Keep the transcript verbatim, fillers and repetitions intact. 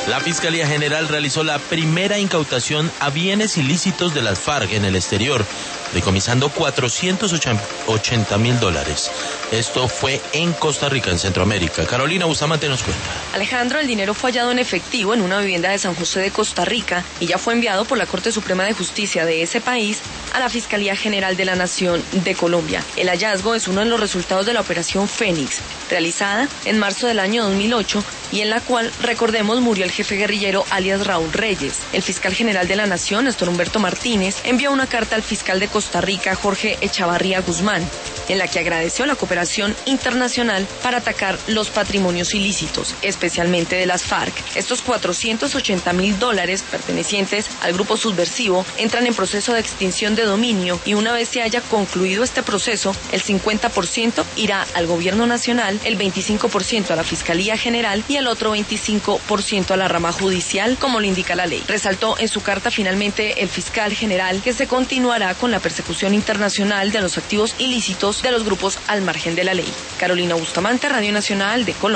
La Fiscalía General realizó la primera incautación a bienes ilícitos de las FARC en el exterior, decomisando cuatrocientos ochenta mil dólares. Esto fue en Costa Rica, en Centroamérica. Carolina Bustamante nos cuenta. Alejandro, el dinero fue hallado en efectivo en una vivienda de San José de Costa Rica y ya fue enviado por la Corte Suprema de Justicia de ese país a la Fiscalía General de la Nación de Colombia. El hallazgo es uno de los resultados de la Operación Fénix, realizada en marzo del año dos mil ocho y en la cual, recordemos, murió el jefe guerrillero alias Raúl Reyes. El fiscal general de la Nación, Néstor Humberto Martínez, envió una carta al fiscal de Costa Rica, Jorge Echavarría Guzmán, en la que agradeció la cooperación internacional para atacar los patrimonios ilícitos, especialmente de las FARC. Estos cuatrocientos ochenta mil dólares pertenecientes al grupo subversivo entran en proceso de extinción de dominio y una vez se haya concluido este proceso, el cincuenta por ciento irá al gobierno nacional, el veinticinco por ciento a la Fiscalía General y el otro veinticinco por ciento a la rama judicial, como lo indica la ley. Resaltó en su carta finalmente el fiscal general que se continuará con la persecución internacional de los activos ilícitos de los grupos al margen de la ley. Carolina Bustamante, Radio Nacional de Colombia.